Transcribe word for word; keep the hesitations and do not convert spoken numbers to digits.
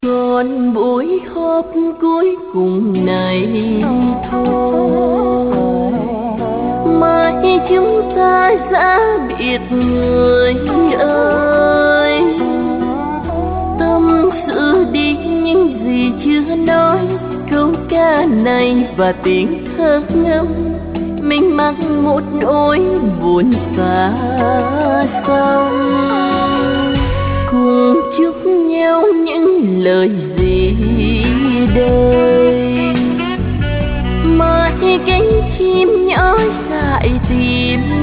Còn buổi họp cuối cùng này thôi, mai chúng ta đã biệt người ơi. Tâm sự đi những gì chưa nói, câu ca này và tiếng thơ ngâm mình mắc một nỗi buồn xa xăm. Cùng chúc nhau những lời gì đây, mai cánh chim nhỏ dại tìm